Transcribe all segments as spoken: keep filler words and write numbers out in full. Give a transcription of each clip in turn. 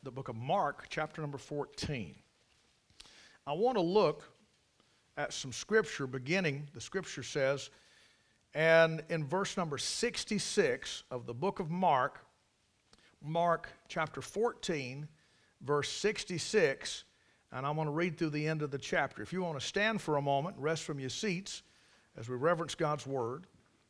the book of Mark, chapter number fourteen. I want to look at some scripture beginning, the scripture says, and in verse number sixty-six of the book of Mark, Mark chapter fourteen, verse sixty-six, and I want to read through the end of the chapter. If you want to stand for a moment, rest from your seats as we reverence God's word.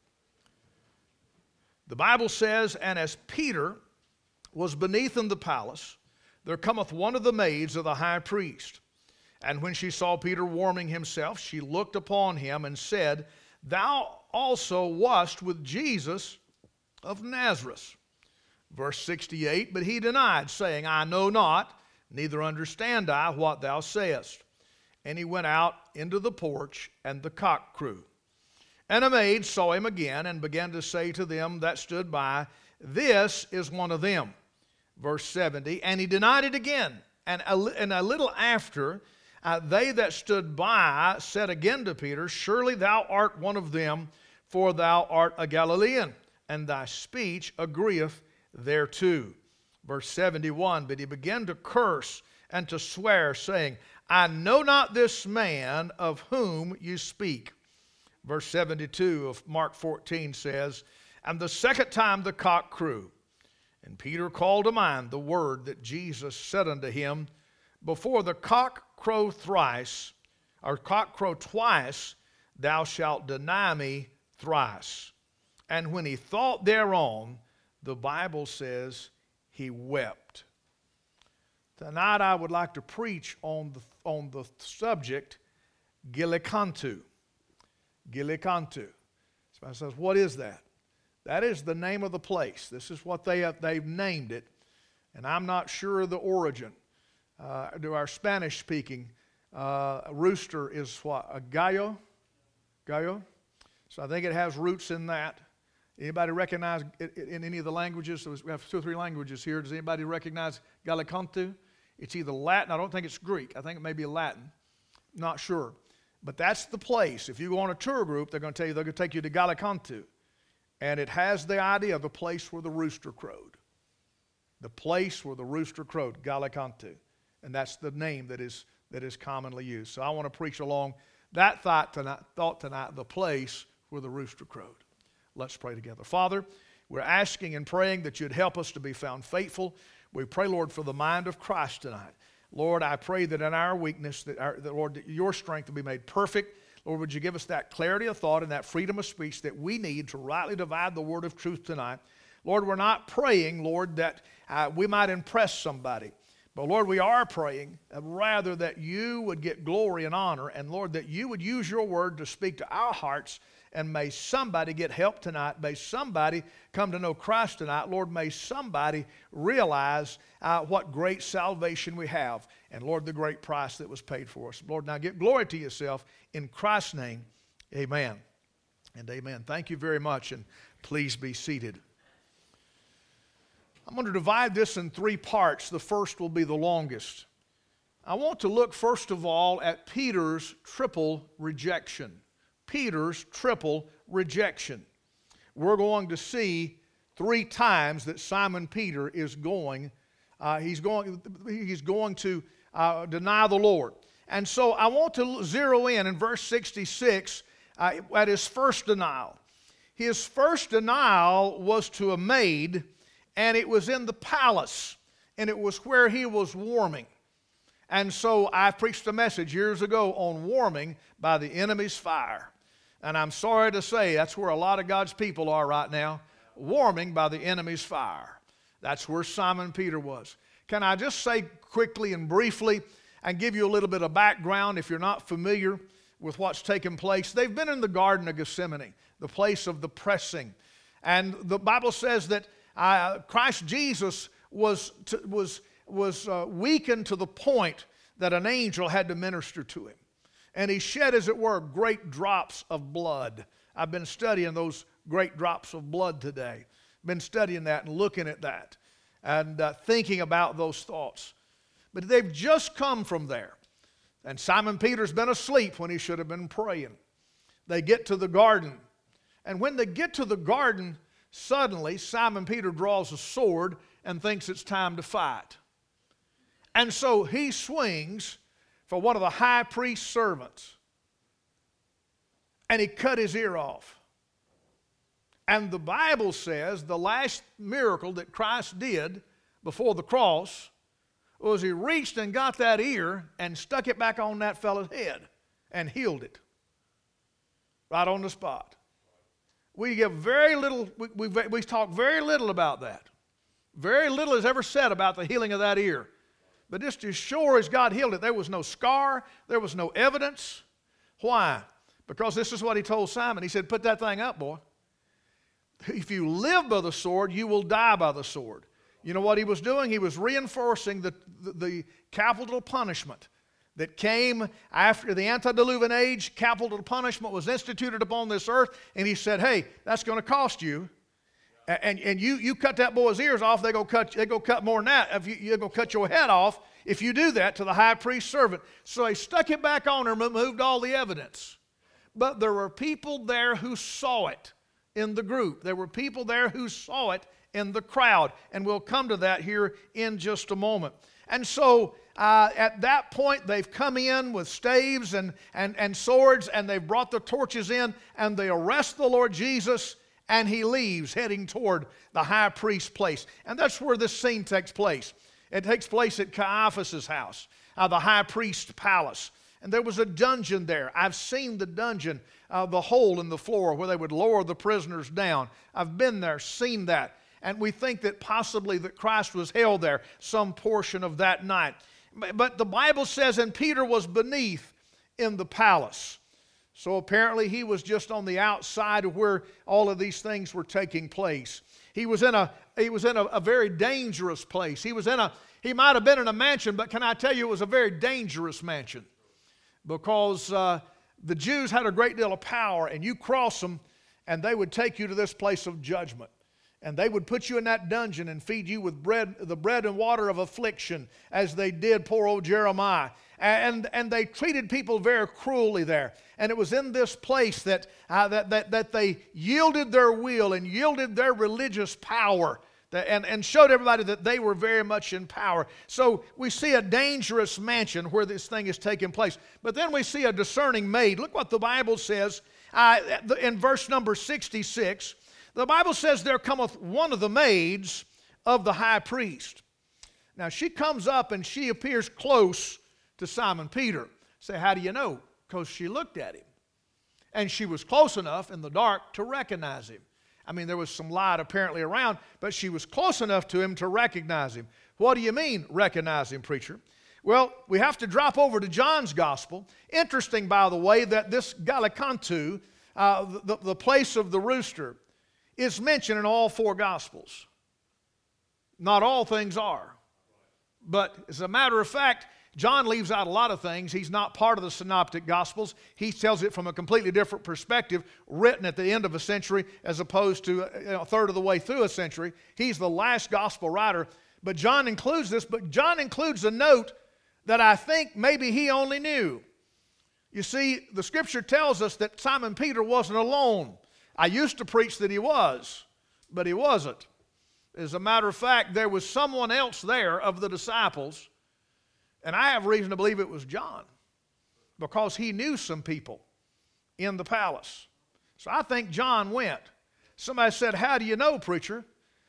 The Bible says, "And as Peter was beneath in the palace, there cometh one of the maids of the high priest. And when she saw Peter warming himself, she looked upon him and said, Thou also wast with Jesus of Nazareth." Verse sixty-eight, "But he denied, saying, I know not, neither understand I what thou sayest. And he went out into the porch, and the cock crew. And a maid saw him again, and began to say to them that stood by, This is one of them." Verse seventy, "And he denied it again. And a, and a little after, uh, they that stood by said again to Peter, Surely thou art one of them, for thou art a Galilean, and thy speech agreeth thereto." Verse seventy-one, "But he began to curse and to swear, saying, I know not this man of whom you speak." Verse seventy-two of Mark fourteen says, "And the second time the cock crew. And Peter called to mind the word that Jesus said unto him, Before the cock crow thrice, or cock crow twice, thou shalt deny me thrice. And when he thought thereon," the Bible says, "he wept." Tonight I would like to preach on the, on the subject, Gilicantu. Gilicantu. Somebody says, what is that? That is the name of the place. This is what they have, they've named it. And I'm not sure of the origin. Uh, to our Spanish-speaking, uh, rooster is what? A gallo? Gallo? So I think it has roots in that. Anybody recognize it in any of the languages? So we have two or three languages here. Does anybody recognize Galicantu? It's either Latin. I don't think it's Greek. I think it may be Latin. Not sure. But that's the place. If you go on a tour group, they're going to tell you, they're going to take you to Galicantu. And it has the idea of the place where the rooster crowed. The place where the rooster crowed, Galicantu. And that's the name that is, that is commonly used. So I want to preach along that thought tonight, thought tonight, the place where the rooster crowed. Let's pray together. Father, we're asking and praying that you'd help us to be found faithful. We pray, Lord, for the mind of Christ tonight. Lord, I pray that in our weakness, that, our, that Lord, that your strength will be made perfect. Lord, would you give us that clarity of thought and that freedom of speech that we need to rightly divide the word of truth tonight. Lord, we're not praying, Lord, that uh, we might impress somebody. But Lord, we are praying uh, rather that you would get glory and honor. And Lord, that you would use your word to speak to our hearts. And may somebody get help tonight. May somebody come to know Christ tonight. Lord, may somebody realize uh, what great salvation we have. And Lord, the great price that was paid for us. Lord, now give glory to yourself. In Christ's name, amen and amen. Thank you very much, and please be seated. I'm going to divide this in three parts. The first will be the longest. I want to look first of all at Peter's triple rejection. Peter's triple rejection. We're going to see three times that Simon Peter is going, uh, he's going, he's going to uh, deny the Lord. And so I want to zero in in verse sixty-six uh, at his first denial. His first denial was to a maid, and it was in the palace, and it was where he was warming. And so I preached a message years ago on warming by the enemy's fire. And I'm sorry to say that's where a lot of God's people are right now, warming by the enemy's fire. That's where Simon Peter was. Can I just say quickly and briefly and give you a little bit of background if you're not familiar with what's taken place? They've been in the Garden of Gethsemane, the place of the pressing. And the Bible says that uh, Christ Jesus was, to, was, was uh, weakened to the point that an angel had to minister to him. And he shed, as it were, great drops of blood. I've been studying those great drops of blood today. Been studying that and looking at that and uh, thinking about those thoughts. But they've just come from there. And Simon Peter's been asleep when he should have been praying. They get to the garden. And when they get to the garden, suddenly Simon Peter draws a sword and thinks it's time to fight. And so he swings for one of the high priest's servants, and he cut his ear off. And the Bible says the last miracle that Christ did before the cross was he reached and got that ear and stuck it back on that fellow's head and healed it right on the spot. We give very little, we, we, we talk very little about that. Very little is ever said about the healing of that ear. But just as sure as God healed it, there was no scar, there was no evidence. Why? Because this is what he told Simon. He said, put that thing up, boy. If you live by the sword, you will die by the sword. You know what he was doing? He was reinforcing the, the, the capital punishment that came after the antediluvian age. Capital punishment was instituted upon this earth, and he said, hey, that's going to cost you. And, and you, you cut that boy's ears off, they're going to cut, they're going to cut more than that. If you, you're going to cut your head off if you do that to the high priest's servant. So he stuck it back on and removed all the evidence. But there were people there who saw it in the group. There were people there who saw it in the crowd. And we'll come to that here in just a moment. And so uh, at that point, they've come in with staves and, and, and swords, and they've brought the torches in, and they arrest the Lord Jesus, and he leaves, heading toward the high priest's place. And that's where this scene takes place. It takes place at Caiaphas' house, uh, the high priest's palace. And there was a dungeon there. I've seen the dungeon, uh, the hole in the floor where they would lower the prisoners down. I've been there, seen that. And we think that possibly that Christ was held there some portion of that night. But the Bible says, and Peter was beneath in the palace. So apparently he was just on the outside of where all of these things were taking place. He was in a, he was in a, a very dangerous place. He was in a, he might have been in a mansion, but can I tell you it was a very dangerous mansion. Because uh, the Jews had a great deal of power, and you cross them, and they would take you to this place of judgment. And they would put you in that dungeon and feed you with bread, the bread and water of affliction, as they did poor old Jeremiah. And, and they treated people very cruelly there. And it was in this place that, uh, that, that, that they yielded their will and yielded their religious power and, and showed everybody that they were very much in power. So we see a dangerous mansion where this thing is taking place. But then we see a discerning maid. Look what the Bible says uh, in verse number sixty-six. The Bible says, there cometh one of the maids of the high priest. Now she comes up and she appears close to Simon Peter. Say, how do you know? Because she looked at him. And she was close enough in the dark to recognize him. I mean, there was some light apparently around, but she was close enough to him to recognize him. What do you mean, recognize him, preacher? Well, we have to drop over to John's gospel. Interesting, by the way, that this Gallicantu, uh, the, the place of the rooster, is mentioned in all four Gospels. Not all things are. But as a matter of fact, John leaves out a lot of things. He's not part of the Synoptic Gospels. He tells it from a completely different perspective, written at the end of a century as opposed to you know, a third of the way through a century. He's the last Gospel writer. But John includes this, but John includes a note that I think maybe he only knew. You see, the Scripture tells us that Simon Peter wasn't alone. I used to preach that he was, but he wasn't. As a matter of fact, there was someone else there of the disciples, and I have reason to believe it was John, because he knew some people in the palace. So I think John went. Somebody said, how do you know, preacher?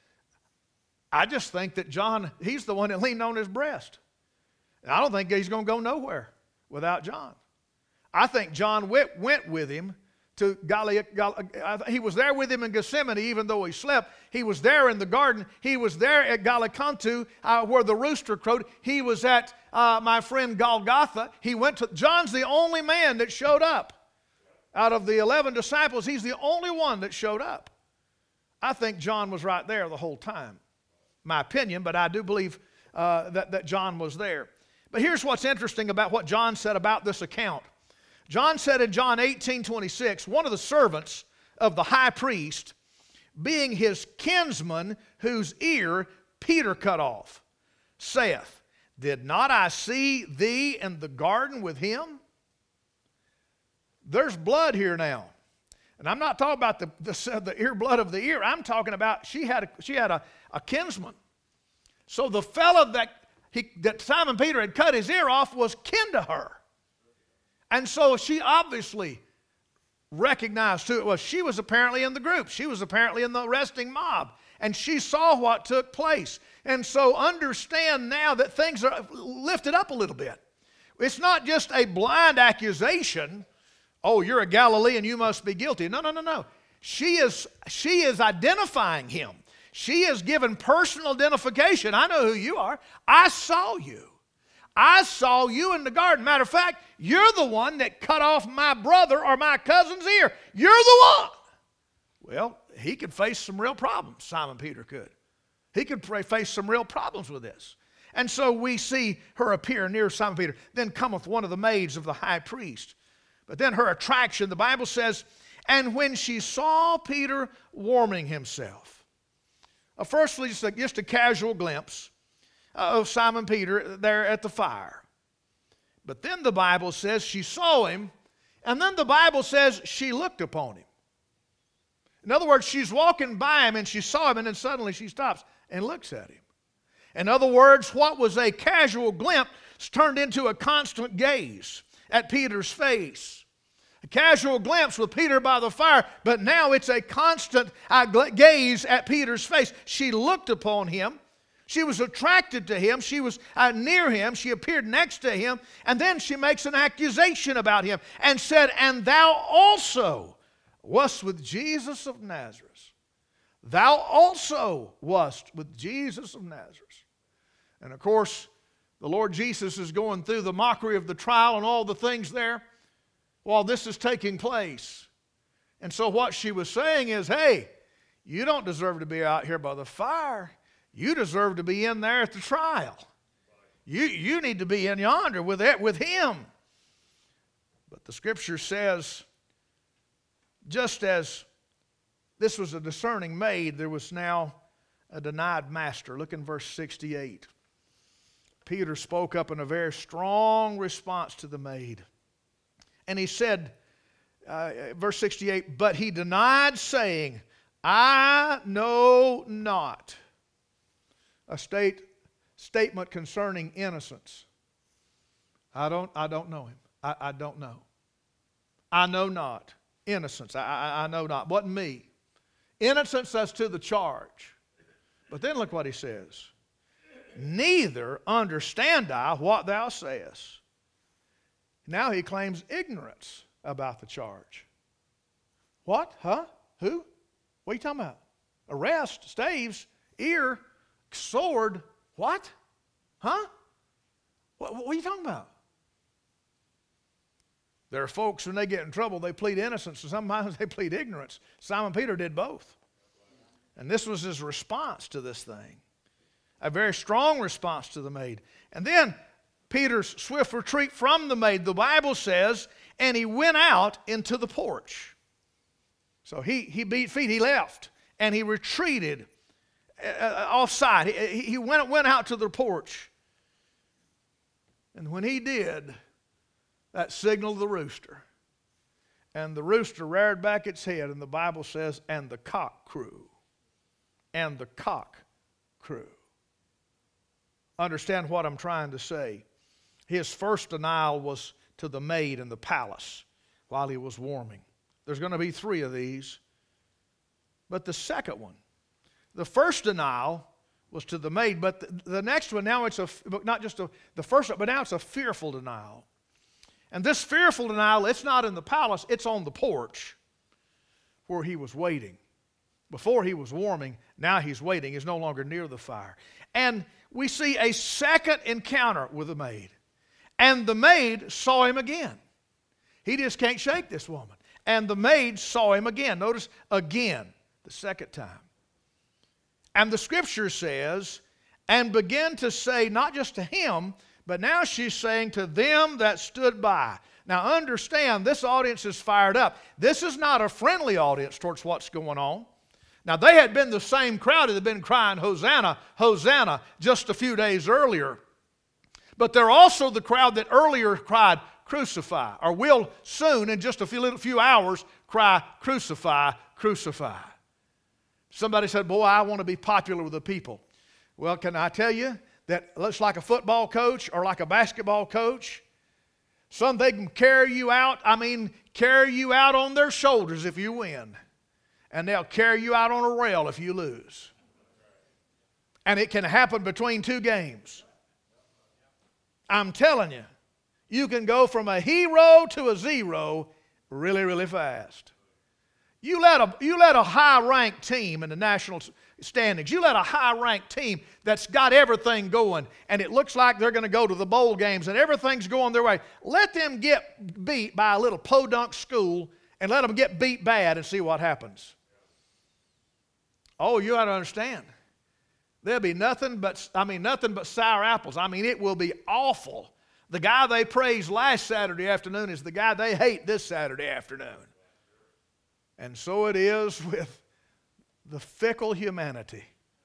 I just think that John, he's the one that leaned on his breast. And I don't think he's going to go nowhere without John. I think John went, went with him to Galilee. He was there with him in Gethsemane, even though he slept. He was there in the garden. He was there at Gallicantu, uh, where the rooster crowed. He was at uh, my friend Golgotha. He went to, John's the only man that showed up. Out of the eleven disciples, he's the only one that showed up. I think John was right there the whole time. My opinion, but I do believe uh, that, that John was there. But here's what's interesting about what John said about this account. John said in John eighteen twenty-six, one of the servants of the high priest, being his kinsman whose ear Peter cut off, saith, did not I see thee in the garden with him? There's blood here now. And I'm not talking about the, the, the ear blood of the ear. I'm talking about she had a, she had a, a kinsman. So the fellow that he, that Simon Peter had cut his ear off was kin to her. And so she obviously recognized who it was. She was apparently in the group. She was apparently in the arresting mob. And she saw what took place. And so understand now that things are lifted up a little bit. It's not just a blind accusation. Oh, you're a Galilean, you must be guilty. No, no, no, no. She is, she is identifying him. She is given personal identification. I know who you are. I saw you. I saw you in the garden. Matter of fact, you're the one that cut off my brother or my cousin's ear. You're the one. Well, he could face some real problems, Simon Peter could. He could face some real problems with this. And so we see her appear near Simon Peter. Then cometh one of the maids of the high priest. But then her attraction, the Bible says, and when she saw Peter warming himself. Uh, firstly, just a, just a casual glimpse uh, of Simon Peter there at the fire. But then the Bible says she saw him, and then the Bible says she looked upon him. In other words, she's walking by him and she saw him, and then suddenly she stops and looks at him. In other words, what was a casual glimpse turned into a constant gaze at Peter's face. A casual glimpse with Peter by the fire, but now it's a constant uh, gaze at Peter's face. She looked upon him. She was attracted to him. She was uh, near him. She appeared next to him. And then she makes an accusation about him and said, and thou also wast with Jesus of Nazareth. Thou also wast with Jesus of Nazareth. And of course, the Lord Jesus is going through the mockery of the trial and all the things there while this is taking place. And so what she was saying is, hey, you don't deserve to be out here by the fire. You deserve to be in there at the trial. You, you need to be in yonder with, it, with him. But the Scripture says, just as this was a discerning maid, there was now a denied master. Look in verse sixty-eight. Peter spoke up in a very strong response to the maid. And he said, uh, verse sixty-eight, but he denied, saying, I know not. A state, statement concerning innocence. I don't, I don't know him. I, I don't know. I know not. Innocence. I, I, I know not. Wasn't me. Innocence as to the charge. But then look what he says. Neither understand I what thou sayest. Now he claims ignorance about the charge. What? Huh? Who? What are you talking about? Arrest, staves, ear, sword. What? Huh? What, what are you talking about? There are folks, when they get in trouble, they plead innocence, and sometimes they plead ignorance. Simon Peter did both. And this was his response to this thing. A very strong response to the maid. And then Peter's swift retreat from the maid, the Bible says, and he went out into the porch. So he, he beat feet, he left, and he retreated uh, offside. He, he went, went out to the porch. And when he did, that signaled the rooster. And the rooster reared back its head, and the Bible says, and the cock crew. And the cock crew. Understand what I'm trying to say. His first denial was to the maid in the palace while he was warming. There's going to be three of these. But the second one, the first denial was to the maid, but the, the next one, now it's a, not just a, the first one, but now it's a fearful denial. And this fearful denial, it's not in the palace, it's on the porch where he was waiting. Before he was warming, now he's waiting. He's no longer near the fire. And we see a second encounter with the maid. And the maid saw him again. He just can't shake this woman. And the maid saw him again. Notice, again, the second time. And the Scripture says, and began to say, not just to him, but now she's saying to them that stood by. Now understand, this audience is fired up. This is not a friendly audience towards what's going on. Now they had been the same crowd that had been crying, Hosanna, Hosanna, just a few days earlier. But they're also the crowd that earlier cried, crucify, or will soon, in just a few, little, few hours, cry, crucify, crucify. Somebody said, boy, I want to be popular with the people. Well, can I tell you, that looks like a football coach or like a basketball coach. Some they can carry you out, I mean, carry you out on their shoulders if you win. And they'll carry you out on a rail if you lose. And it can happen between two games. I'm telling you, you can go from a hero to a zero really, really fast. You let a, you let a high-ranked team in the national standings, you let a high-ranked team that's got everything going, and it looks like they're going to go to the bowl games and everything's going their way. Let them get beat by a little podunk school and let them get beat bad and see what happens. Oh, you ought to understand. There'll be nothing but, I mean, nothing but sour apples. I mean, it will be awful. The guy they praised last Saturday afternoon is the guy they hate this Saturday afternoon. And so it is with the fickle humanity.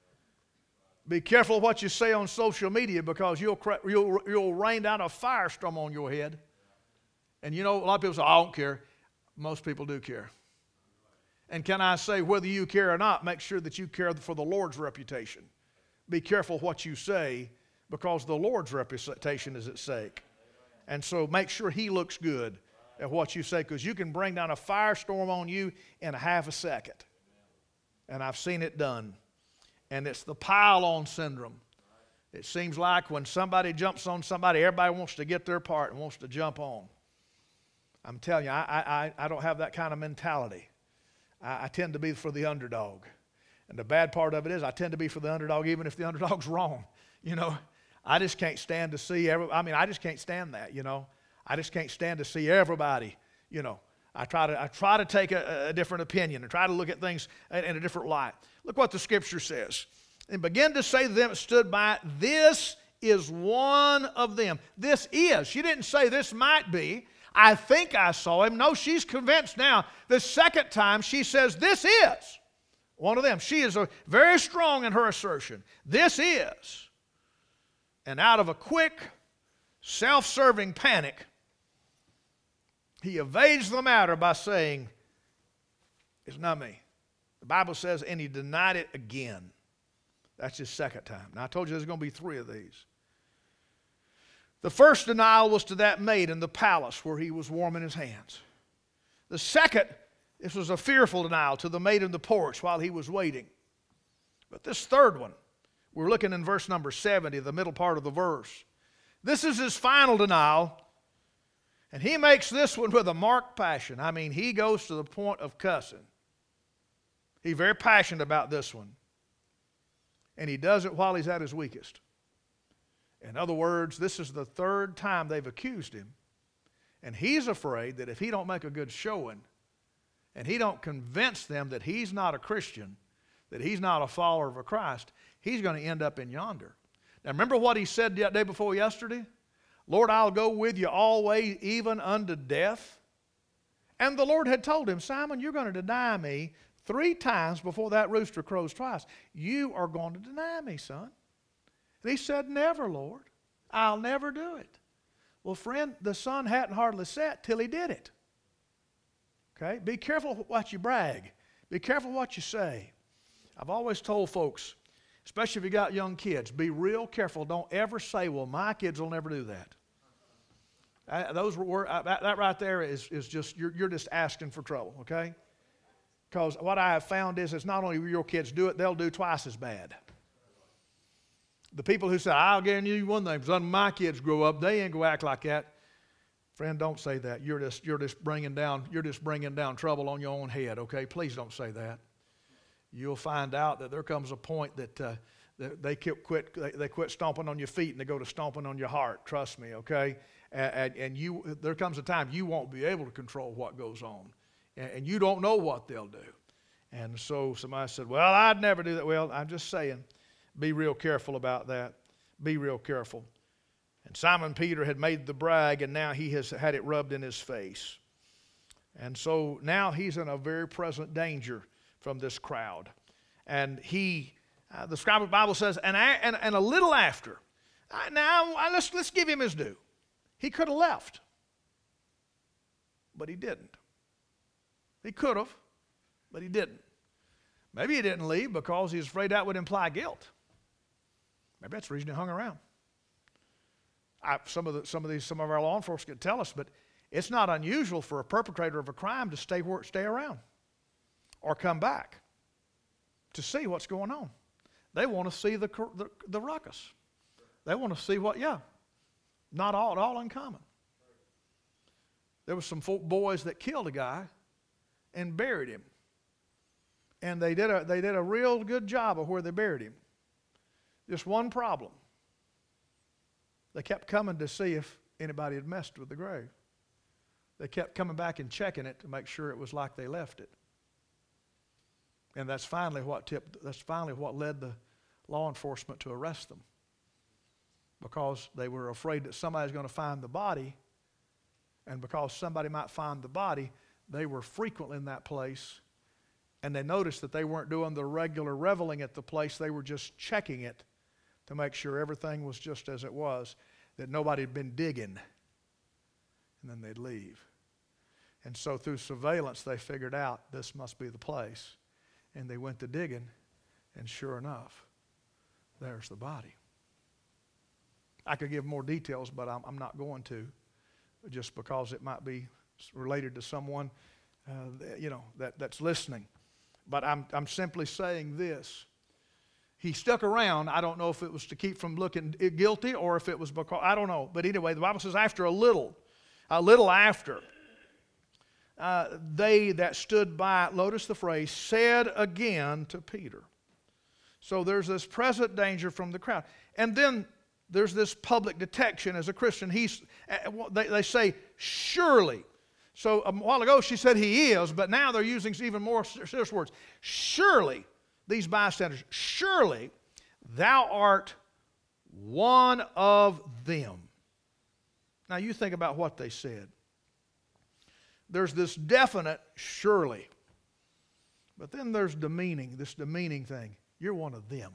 Be careful what you say on social media, because you'll, you'll, you'll rain down a firestorm on your head. And you know, a lot of people say, I don't care. Most people do care. And can I say, whether you care or not, make sure that you care for the Lord's reputation. Be careful what you say, because the Lord's reputation is at stake. And so make sure He looks good at what you say, because you can bring down a firestorm on you in a half a second. And I've seen it done. And it's the pile-on syndrome. It seems like when somebody jumps on somebody, everybody wants to get their part and wants to jump on. I'm telling you, I, I, I don't have that kind of mentality. I, I tend to be for the underdog. And the bad part of it is I tend to be for the underdog even if the underdog's wrong. You know, I just can't stand to see, every, I mean, I just can't stand that, you know. I just can't stand to see everybody, you know. I try to, I try to take a, a different opinion and try to look at things in, in a different light. Look what the Scripture says. And begin to say to them that stood by, this is one of them. This is. She didn't say this might be. I think I saw him. No, she's convinced now. The second time she says, this is one of them. She is a, very strong in her assertion. This is. And out of a quick, self-serving panic, he evades the matter by saying, it's not me. The Bible says, and he denied it again. That's his second time. Now, I told you there's going to be three of these. The first denial was to that maid in the palace where he was warming his hands. The second, this was a fearful denial to the maid in the porch while he was waiting. But this third one, we're looking in verse number seventy, the middle part of the verse. This is his final denial. And he makes this one with a marked passion. I mean, he goes to the point of cussing. He's very passionate about this one. And he does it while he's at his weakest. In other words, this is the third time they've accused him. And he's afraid that if he don't make a good showing, and he don't convince them that he's not a Christian, that he's not a follower of Christ, he's going to end up in yonder. Now remember what he said the day before yesterday? Lord, I'll go with you always, even unto death. And the Lord had told him, Simon, you're going to deny me three times before that rooster crows twice. You are going to deny me, son. And he said, never, Lord. I'll never do it. Well, friend, the sun hadn't hardly set till he did it. Okay? Be careful what you brag. Be careful what you say. I've always told folks, especially if you got young kids, be real careful. Don't ever say, well, my kids will never do that. I, those were, I, that, that right there is, is just, you're, you're just asking for trouble, okay? Because what I have found is it's not only your kids do it, they'll do twice as bad. The people who say, I'll guarantee you one thing, when my kids grow up, they ain't going to act like that. Friend, don't say that. You're just, you're just bringing down, you're just bringing down trouble on your own head, okay? Please don't say that. You'll find out that there comes a point that uh, they quit, they, they quit stomping on your feet and they go to stomping on your heart. Trust me, okay? And, and you, there comes a time you won't be able to control what goes on. And, and you don't know what they'll do. And so somebody said, well, I'd never do that. Well, I'm just saying, be real careful about that. Be real careful. And Simon Peter had made the brag, and now he has had it rubbed in his face. And so now he's in a very present danger from this crowd. And he, uh, the scribe of the Bible says, and, and, and a little after, uh, now let's, let's give him his due. He could have left, but he didn't. He could have, but he didn't. Maybe he didn't leave because he was afraid that would imply guilt. Maybe that's the reason he hung around. I, some of the, some of these, some of our law enforcement can tell us, but it's not unusual for a perpetrator of a crime to stay where, stay around, or come back to see what's going on. They want to see the the, the ruckus. They want to see what, yeah, not all, all uncommon. There was some folk boys that killed a guy and buried him, and they did a they did a real good job of where they buried him. Just one problem. They kept coming to see if anybody had messed with the grave. They kept coming back and checking it to make sure it was like they left it. And that's finally what tipped, that's finally what led the law enforcement to arrest them. Because they were afraid that somebody's going to find the body, and because somebody might find the body, they were frequently in that place, and they noticed that they weren't doing the regular reveling at the place. They were just checking it to make sure everything was just as it was, that nobody had been digging, and then they'd leave. And so through surveillance, they figured out this must be the place. And they went to digging, and sure enough, there's the body. I could give more details, but I'm, I'm not going to, just because it might be related to someone uh, you know, that, that's listening. But I'm, I'm simply saying this. He stuck around. I don't know if it was to keep from looking guilty or if it was because, I don't know. But anyway, the Bible says after a little, a little after, uh, they that stood by, notice the phrase, said again to Peter. So there's this present danger from the crowd. And then there's this public detection as a Christian. He's, they, they say, surely. So a while ago she said he is, but now they're using even more serious words. Surely, these bystanders, surely thou art one of them. Now you think about what they said. There's this definite surely. But then there's demeaning, this demeaning thing. You're one of them.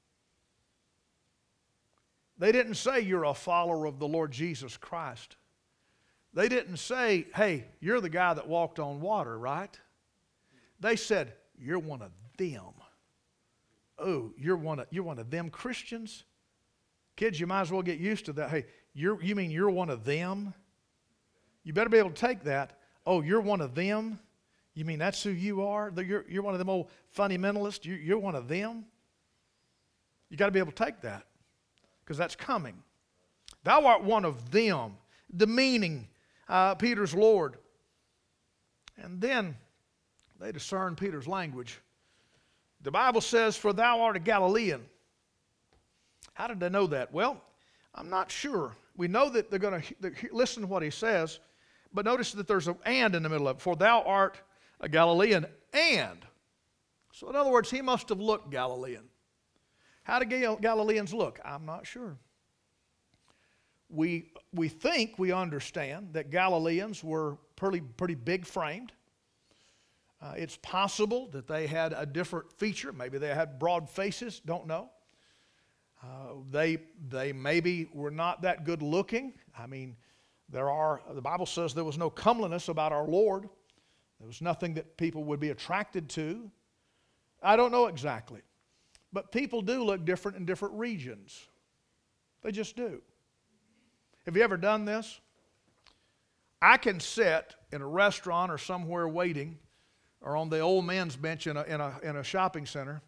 They didn't say you're a follower of the Lord Jesus Christ. They didn't say, hey, you're the guy that walked on water, right? They said, you're one of them. Oh, you're one of, you're one of them Christians? Kids, you might as well get used to that. Hey, you're, you mean you're one of them? You better be able to take that. Oh, you're one of them? You mean that's who you are? You're, you're one of them old fundamentalists? You're, you're one of them? You got to be able to take that, because that's coming. Thou art one of them, demeaning uh, Peter's Lord. And then they discern Peter's language. The Bible says, for thou art a Galilean. How did they know that? Well, I'm not sure. We know that they're going to listen to what he says, but notice that there's an and in the middle of it. For thou art a Galilean, and. So in other words, he must have looked Galilean. How do Galileans look? I'm not sure. We, we think we understand that Galileans were pretty, pretty big framed. Uh, it's possible that they had a different feature. Maybe they had broad faces, don't know. Uh, they, they maybe were not that good looking. I mean, there are, the Bible says there was no comeliness about our Lord. There was nothing that people would be attracted to. I don't know exactly. But people do look different in different regions. They just do. Have you ever done this? I can sit in a restaurant or somewhere waiting, or on the old man's bench in a, in a, in a shopping center.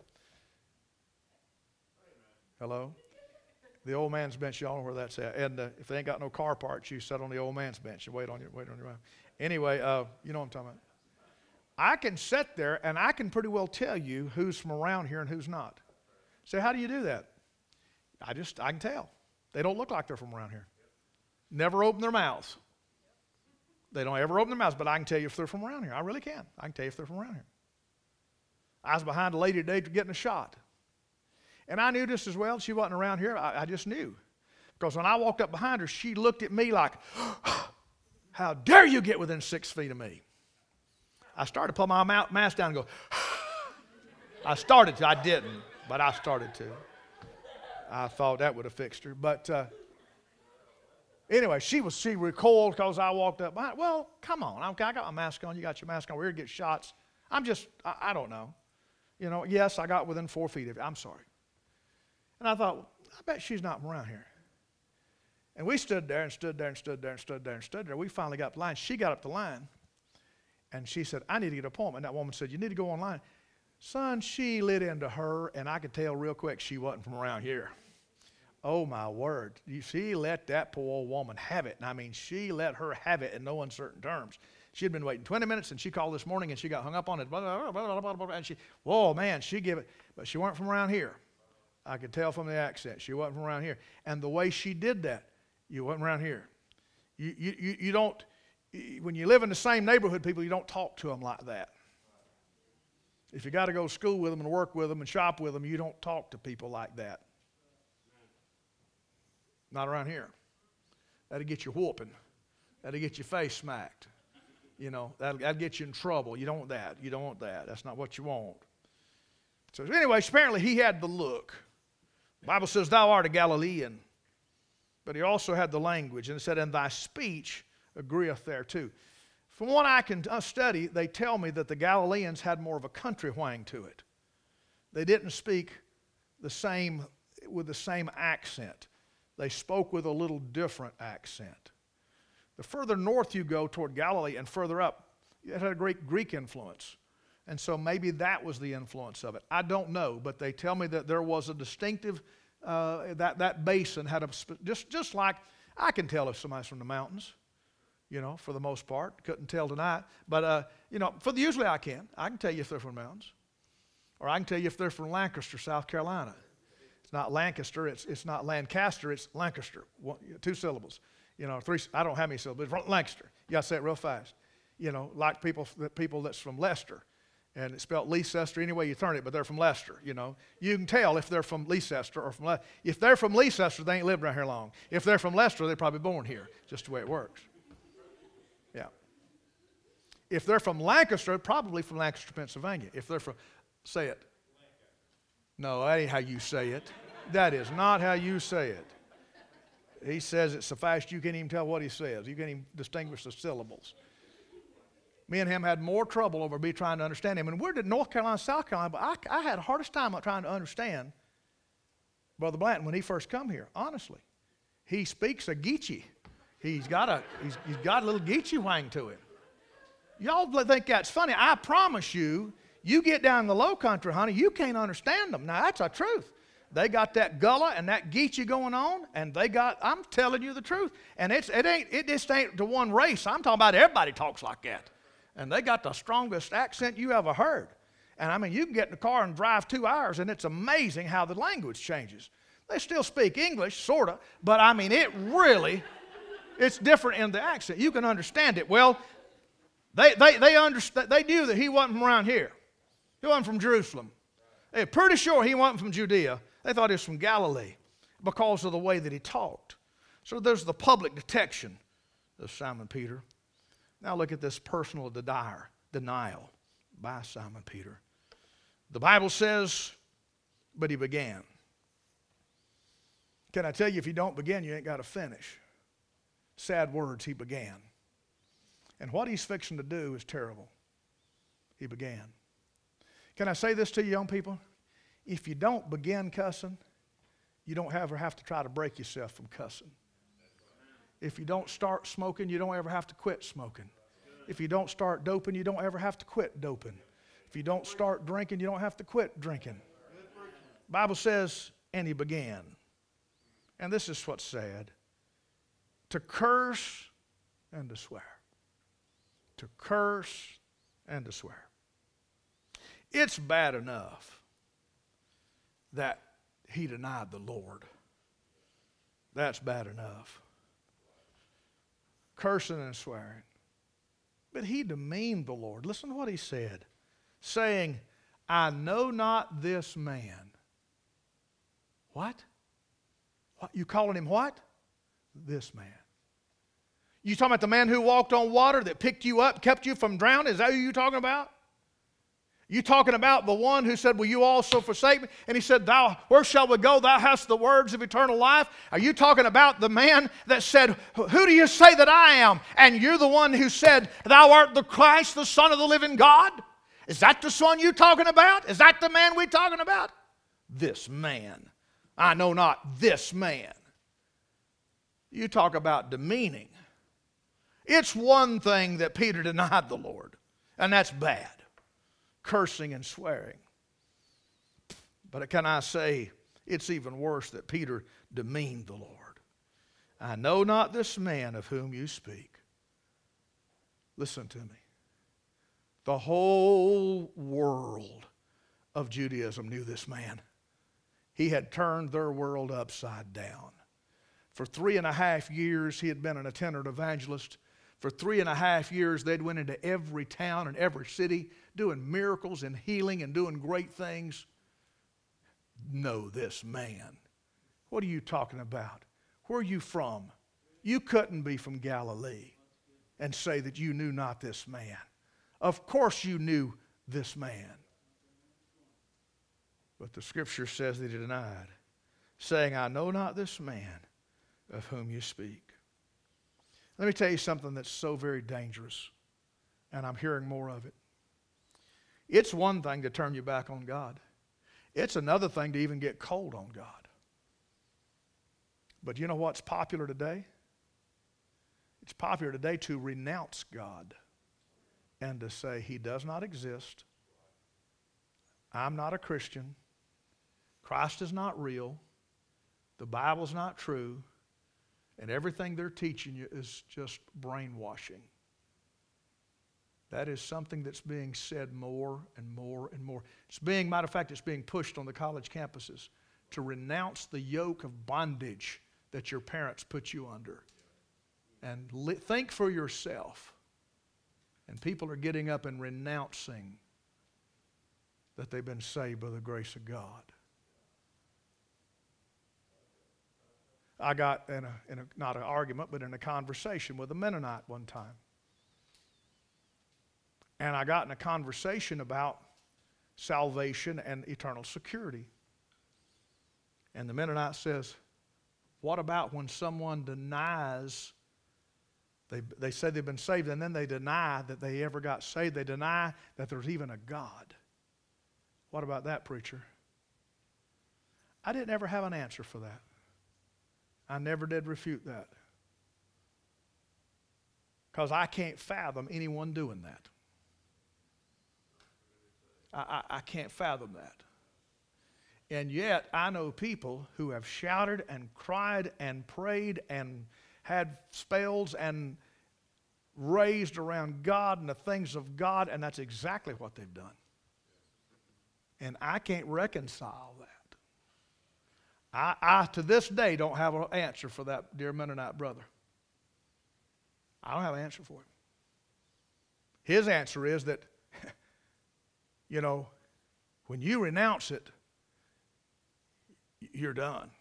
Hello? The old man's bench, y'all know where that's at. And uh, if they ain't got no car parts, you sit on the old man's bench and wait on your, wait on your mind. Anyway, uh, you know what I'm talking about. I can sit there and I can pretty well tell you who's from around here and who's not. So how do you do that? I just, I can tell. They don't look like they're from around here. Never open their mouths. They don't ever open their mouths, but I can tell you if they're from around here. I really can. I can tell you if they're from around here. I was behind a lady today getting a shot. And I knew just as well. She wasn't around here. I, I just knew. Because when I walked up behind her, she looked at me like, how dare you get within six feet of me? I started to pull my mask down and go, I started to. I didn't, but I started to. I thought that would have fixed her. But uh, anyway, she was she recoiled because I walked up behind. Well, come on. Okay, I got my mask on. You got your mask on. We're here to get shots. I'm just, I, I don't know. You know, yes, I got within four feet of it. I'm sorry. And I thought, I bet she's not from around here. And we stood there and stood there and stood there and stood there and stood there. We finally got up the line. She got up the line, and she said, I need to get an appointment. And that woman said, you need to go online. Son, she lit into her, and I could tell real quick she wasn't from around here. Oh, my word. You, she let that poor old woman have it. And I mean, she let her have it in no uncertain terms. She had been waiting twenty minutes, and she called this morning, and she got hung up on it. Blah, blah, blah, blah, blah, and she, whoa, man, she gave it. But she weren't from around here. I could tell from the accent. She wasn't from around here. And the way she did that, you wasn't around here. You, you, you, you don't, when you live in the same neighborhood, people, you don't talk to them like that. If you got to go to school with them and work with them and shop with them, you don't talk to people like that. Not around here. That'll get you whooping. That'll get your face smacked. You know, that'll, that'll get you in trouble. You don't want that. You don't want that. That's not what you want. So anyway, apparently he had the look. The Bible says, thou art a Galilean. But he also had the language. And it said, and thy speech agreeth thereto. From what I can study, they tell me that the Galileans had more of a country whang to it. They didn't speak the same with the same accent. They spoke with a little different accent. The further north you go toward Galilee and further up, it had a great Greek influence. And so maybe that was the influence of it. I don't know, but they tell me that there was a distinctive, uh, that, that basin had a, just, just like, I can tell if somebody's from the mountains. You know, for the most part. Couldn't tell tonight. But, uh, you know, for the, usually I can. I can tell you if they're from the mountains. Or I can tell you if they're from Lancaster, South Carolina. It's not Lancaster. It's, it's not Lancaster. It's Lancaster. One, two syllables. You know, three. I don't have any syllables. It's Lancaster. You got to say it real fast. You know, like people, people that's from Leicester. And it's spelled Leicester any way you turn it, but they're from Leicester, you know. You can tell if they're from Leicester or from Leicester. If they're from Leicester, they ain't lived around here long. If they're from Leicester, they're probably born here. Just the way it works. Yeah. If they're from Lancaster, probably from Lancaster, Pennsylvania. If they're from, say it. No, that ain't how you say it. That is not how you say it. He says it so fast you can't even tell what he says. You can't even distinguish the syllables. Me and him had more trouble over me trying to understand him. And we're to North Carolina, South Carolina, but I, I had the hardest time trying to understand Brother Blanton when he first come here, honestly. He speaks a Geechee. He's got a he's, he's got a little Geechee wang to him. Y'all think that's funny. I promise you, you get down in the low country, honey, you can't understand them. Now, that's the truth. They got that gullah and that Geechee going on, and they got, I'm telling you the truth. And it's it ain't it just ain't to one race. I'm talking about everybody talks like that. And they got the strongest accent you ever heard. And I mean, you can get in the car and drive two hours, and it's amazing how the language changes. They still speak English, sort of, but I mean, it really, it's different in the accent. You can understand it. Well, they they they understand. They knew that he wasn't from around here. He wasn't from Jerusalem. They're pretty sure he wasn't from Judea. They thought he was from Galilee because of the way that he talked. So there's the public detection of Simon Peter. Now look at this personal denial by Simon Peter. The Bible says, but he began. Can I tell you, if you don't begin, you ain't got to finish. Sad words, he began. And what he's fixing to do is terrible. He began. Can I say this to you young people? If you don't begin cussing, you don't ever have to try to break yourself from cussing. If you don't start smoking, you don't ever have to quit smoking. If you don't start doping, you don't ever have to quit doping. If you don't start drinking, you don't have to quit drinking. The Bible says, and he began. And this is what's sad. To curse and to swear. To curse and to swear. It's bad enough that he denied the Lord. That's bad enough. Cursing and swearing. But he demeaned the Lord. Listen to what he said. Saying, I know not this man. What? What? You calling him what? This man. You talking about the man who walked on water that picked you up, kept you from drowning? Is that who you talking about? You talking about the one who said, will you also forsake me? And he said, thou, where shall we go? Thou hast the words of eternal life. Are you talking about the man that said, who do you say that I am? And you're the one who said, thou art the Christ, the Son of the living God? Is that the son you talking about? Is that the man we talking about? This man. I know not this man. You talk about demeaning. It's one thing that Peter denied the Lord, and that's bad. Cursing and swearing. But can I say, it's even worse that Peter demeaned the Lord. I know not this man of whom you speak. Listen to me. The whole world of Judaism knew this man. He had turned their world upside down. For three and a half years, he had been an itinerant evangelist. For three and a half years, they'd went into every town and every city doing miracles and healing and doing great things. Know this man. What are you talking about? Where are you from? You couldn't be from Galilee and say that you knew not this man. Of course you knew this man. But the scripture says that he denied, saying, I know not this man of whom you speak. Let me tell you something that's so very dangerous, and I'm hearing more of it. It's one thing to turn your back on God. It's another thing to even get cold on God. But you know what's popular today? It's popular today to renounce God and to say he does not exist. I'm not a Christian. Christ is not real. The Bible's not true. And everything they're teaching you is just brainwashing. That is something that's being said more and more and more. It's being, matter of fact, it's being pushed on the college campuses to renounce the yoke of bondage that your parents put you under. And li- think for yourself. And people are getting up and renouncing that they've been saved by the grace of God. I got in a, in a not an argument, but in a conversation with a Mennonite one time. And I got in a conversation about salvation and eternal security. And the Mennonite says, what about when someone denies, they, they say they've been saved, and then they deny that they ever got saved. They deny that there's even a God. What about that, preacher? I didn't ever have an answer for that. I never did refute that. Because I can't fathom anyone doing that. I, I, I can't fathom that. And yet, I know people who have shouted and cried and prayed and had spells and raised around God and the things of God, and that's exactly what they've done. And I can't reconcile that. I, I, to this day, don't have an answer for that dear Mennonite brother. I don't have an answer for him. His answer is that, you know, when you renounce it, you're done.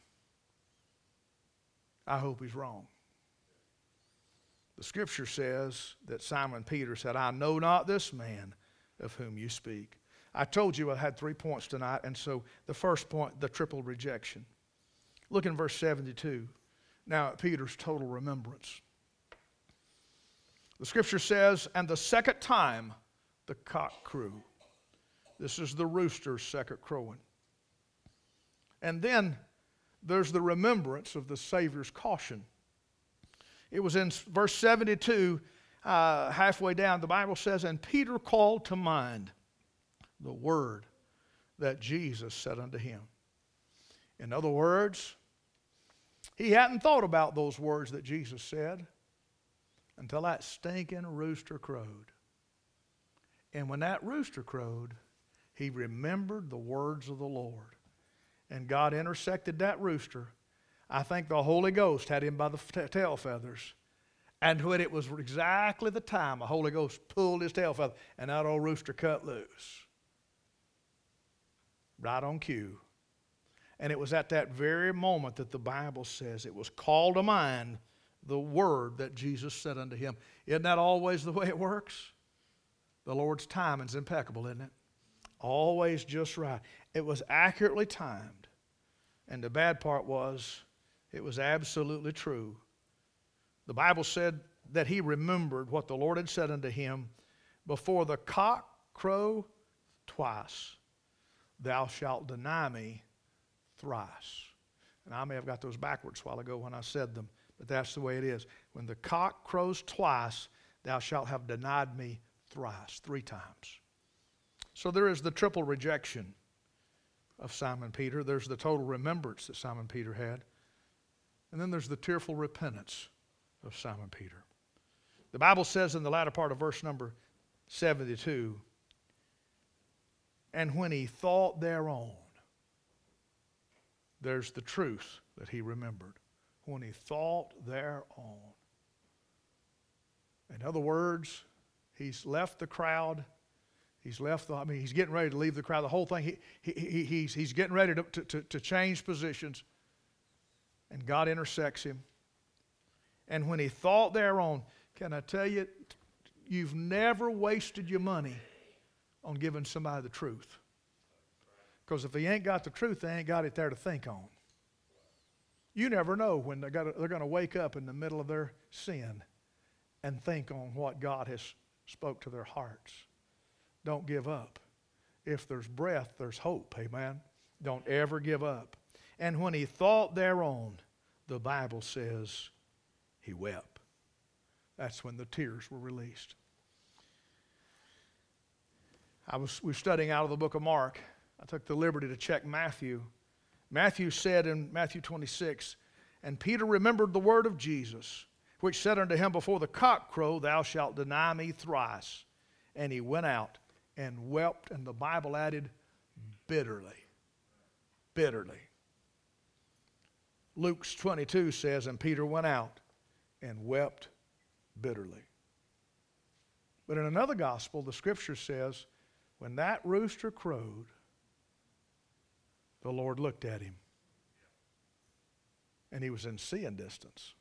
I hope he's wrong. The scripture says that Simon Peter said, I know not this man of whom you speak. I told you I had three points tonight, and so the first point, the triple rejection. Look in verse seventy-two. Now at Peter's total remembrance. The scripture says, and the second time the cock crew. This is the rooster's second crowing. And then there's the remembrance of the Savior's caution. It was in verse seventy-two, uh, halfway down, the Bible says, and Peter called to mind the word that Jesus said unto him. In other words, he hadn't thought about those words that Jesus said until that stinking rooster crowed. And when that rooster crowed, he remembered the words of the Lord. And God intersected that rooster. I think the Holy Ghost had him by the tail feathers. And when it was exactly the time, the Holy Ghost pulled his tail feather, and that old rooster cut loose. Right on cue. And it was at that very moment that the Bible says it was called to mind the word that Jesus said unto him. Isn't that always the way it works? The Lord's timing's impeccable, isn't it? Always just right. It was accurately timed. And the bad part was, it was absolutely true. The Bible said that he remembered what the Lord had said unto him, before the cock crow twice, thou shalt deny me thrice. And I may have got those backwards a while ago when I said them, but that's the way it is. When the cock crows twice, thou shalt have denied me thrice, three times. So there is the triple rejection of Simon Peter. There's the total remembrance that Simon Peter had. And then there's the tearful repentance of Simon Peter. The Bible says in the latter part of verse number seventy-two, and when he thought thereon, there's the truth that he remembered. When he thought thereon. In other words, he's left the crowd. He's left the, I mean, he's getting ready to leave the crowd. The whole thing, he, he, he, he's, he's getting ready to, to, to change positions. And God intersects him. And when he thought thereon, can I tell you, you've never wasted your money on giving somebody the truth. Because if he ain't got the truth, they ain't got it there to think on. You never know when they're going to wake up in the middle of their sin and think on what God has spoke to their hearts. Don't give up. If there's breath, there's hope. Amen. Don't ever give up. And when he thought thereon, the Bible says he wept. That's when the tears were released. I was, we were studying out of the book of Mark. I took the liberty to check Matthew. Matthew said in Matthew twenty-six, and Peter remembered the word of Jesus, which said unto him, before the cock crow, thou shalt deny me thrice. And he went out and wept, and the Bible added, bitterly. Bitterly. Luke twenty-two says, and Peter went out and wept bitterly. But in another gospel, the scripture says, when that rooster crowed, the Lord looked at him. And he was in seeing distance.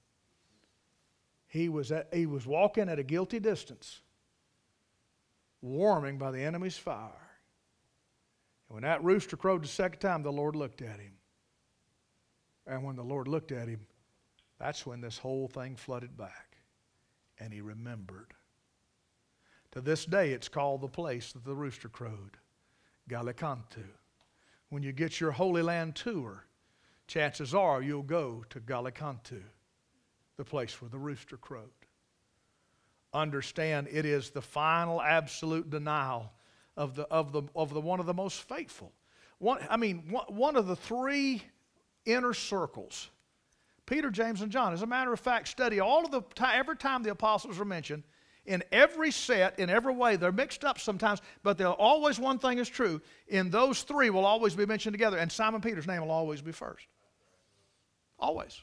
He was, at, he was walking at a guilty distance, warming by the enemy's fire. And when that rooster crowed the second time, the Lord looked at him. And when the Lord looked at him, that's when this whole thing flooded back. And he remembered. To this day, it's called the place that the rooster crowed, Gallicantu. When you get your Holy Land tour, chances are you'll go to Gallicantu, the place where the rooster crowed. Understand, it is the final absolute denial of the of the of the one of the most faithful. One, I mean, one, one of the three inner circles. Peter, James, and John. As a matter of fact, study all of the time, every time the apostles are mentioned. In every set, in every way, they're mixed up sometimes, but they'll always, one thing is true, in those three will always be mentioned together, and Simon Peter's name will always be first. Always.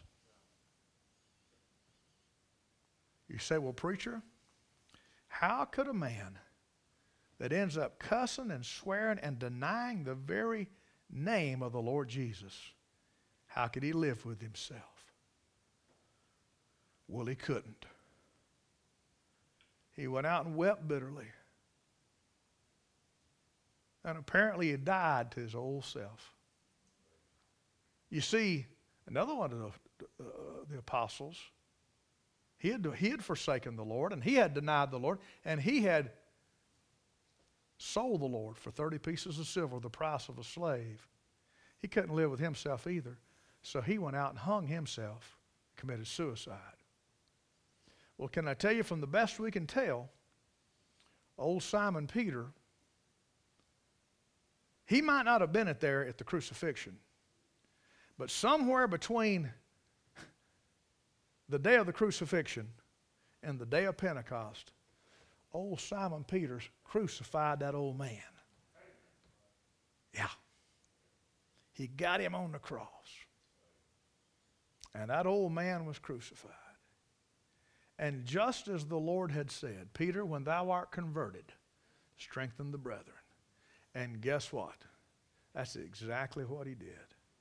You say, well, preacher, how could a man that ends up cussing and swearing and denying the very name of the Lord Jesus, how could he live with himself? Well, he couldn't. He went out and wept bitterly. And apparently he died to his old self. You see, another one of the, uh, the apostles, he had, he had forsaken the Lord, and he had denied the Lord, and he had sold the Lord for thirty pieces of silver, the price of a slave. He couldn't live with himself either. So he went out and hung himself, committed suicide. Well, can I tell you, from the best we can tell, old Simon Peter, he might not have been there at the crucifixion, but somewhere between the day of the crucifixion and the day of Pentecost, old Simon Peter crucified that old man. Yeah. He got him on the cross. And that old man was crucified. And just as the Lord had said, Peter, when thou art converted, strengthen the brethren. And guess what? That's exactly what he did.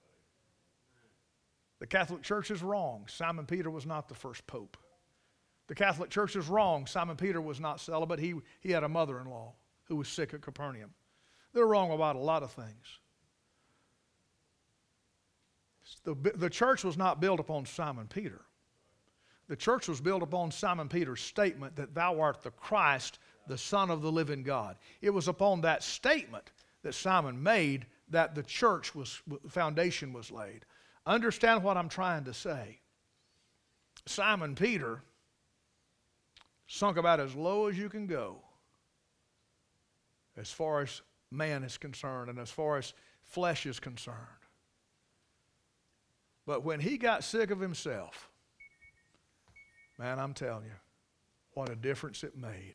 The Catholic Church is wrong. Simon Peter was not the first pope. The Catholic Church is wrong. Simon Peter was not celibate. He, he had a mother-in-law who was sick at Capernaum. They're wrong about a lot of things. The, the church was not built upon Simon Peter. The church was built upon Simon Peter's statement that thou art the Christ, the Son of the living God. It was upon that statement that Simon made that the church was, foundation was laid. understand what I'm trying to say. Simon Peter sunk about as low as you can go as far as man is concerned and as far as flesh is concerned. But when he got sick of himself, man, I'm telling you, what a difference it made.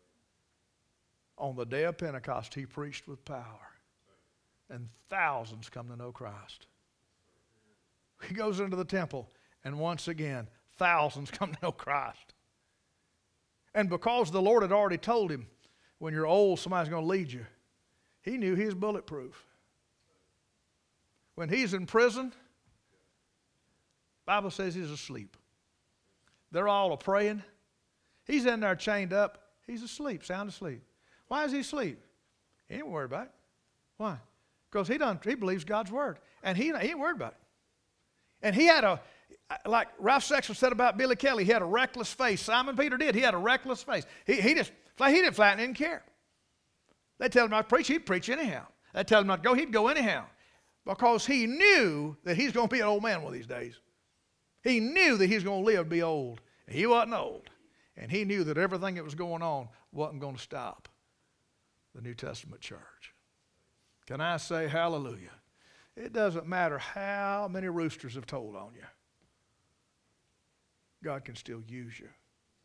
On the day of Pentecost, he preached with power, and thousands come to know Christ. He goes into the temple, and once again, thousands come to know Christ. And because the Lord had already told him, when you're old, somebody's going to lead you, he knew he was bulletproof. When he's in prison, the Bible says he's asleep. They're all a praying. He's in there chained up. He's asleep, sound asleep. Why is he asleep? He ain't worried about it. Why? Because he done, he believes God's word. And he, he ain't worried about it. And he had a, like Ralph Sexton said about Billy Kelly, he had a reckless face. Simon Peter did. He had a reckless face. He, he just, he didn't flat didn't care. They tell him not to preach, he'd preach anyhow. They tell him not to go, he'd go anyhow. Because he knew that he's going to be an old man one of these days. He knew that he was going to live to be old. He wasn't old. And he knew that everything that was going on wasn't going to stop the New Testament church. Can I say hallelujah? It doesn't matter how many roosters have told on you. God can still use you.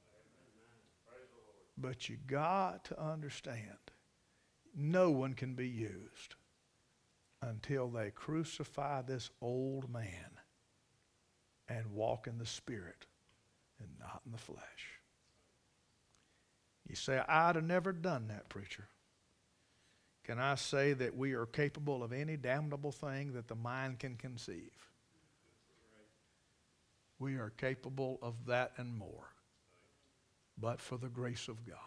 But you got to understand, no one can be used until they crucify this old man and walk in the Spirit and not in the flesh. You say, I'd have never done that, preacher. Can I say that we are capable of any damnable thing that the mind can conceive? We are capable of that and more, but for the grace of God.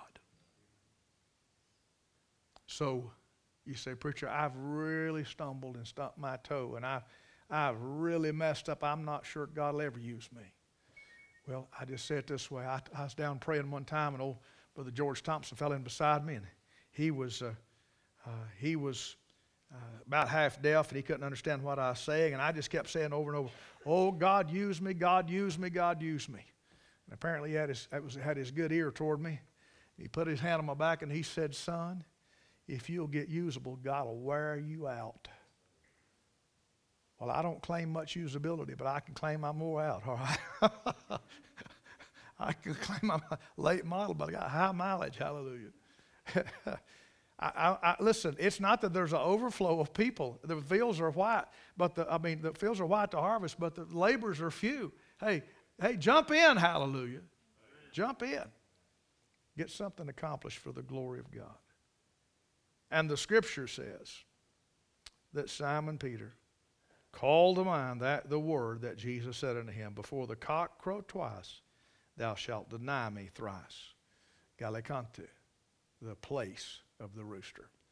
So you say, preacher, I've really stumbled and stumped my toe, and I've, I've really messed up. I'm not sure God will ever use me. Well, I just say it this way. I, I was down praying one time, and old Brother George Thompson fell in beside me, and he was... Uh, Uh, he was uh, about half deaf, and he couldn't understand what I was saying, and I just kept saying over and over, oh, God use me, God use me, God use me. And apparently he had his, that was, had his good ear toward me. He put his hand on my back, and he said, son, if you'll get usable, God will wear you out. Well, I don't claim much usability, but I can claim I'm more out, all right? I can claim I'm a late model, but I got high mileage, hallelujah. I, I, I, listen, it's not that there's an overflow of people. The fields are white, but the, I mean, the fields are white to harvest, but the laborers are few. Hey, hey, jump in, hallelujah. Amen. Jump in. Get something accomplished for the glory of God. And the scripture says that Simon Peter called to mind that the word that Jesus said unto him, before the cock crow twice, thou shalt deny me thrice. Gallicantu, the place of the rooster.